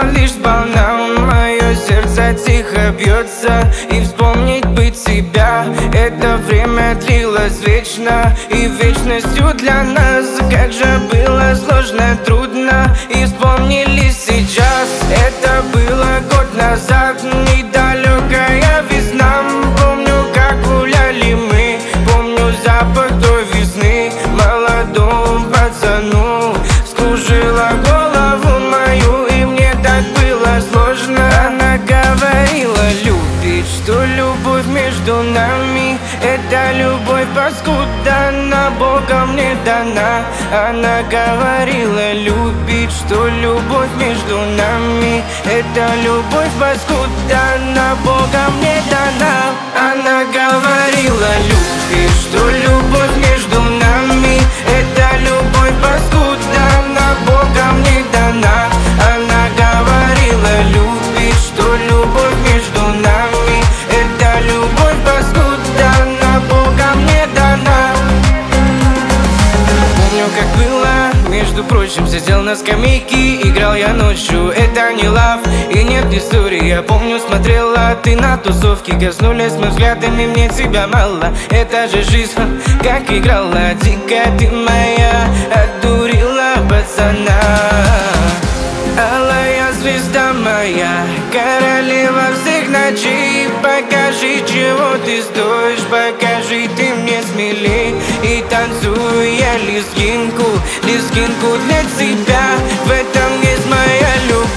все лишь сполна. Мое сердце тихо бьется, и вспомнить бы тебя. Это время длилось вечно, и вечностью для нас. Как же было сложно, трудно, и вспомнили сейчас. Это было год назад, недалекая весна. Помню, как гуляли мы, помню запах той весны. Молодому пацану вскружила голову мою, и мне так было сложно. Она говорила, любит, что любовь между нами — это любовь паскуда, она Богом не дана. Она говорила, любит, что любовь между нами — это любовь паскуда, она Богом не дана. Она говорила, любит, что любовь между нами — это любовь паскуда, она Богом не дана. Она говорила, любит, что любовь между нами — это любовь паскуда, она Богом не дана. Помню, как было, между прочим, сидел на скамейке, играл я ночью. Это не лав и нет истории. Я помню, смотрела ты на тусовке, коснулись мы взглядами, мне тебя мало. Это же жизнь, как играла, дико ты моя, отдурила пацана. Алая звезда моя, королева всех ночей, покажи, чего ты стоишь, покажи ты мне смелей. И танцую я лезгинку, лезгинку для тебя, в этом есть моя любовь.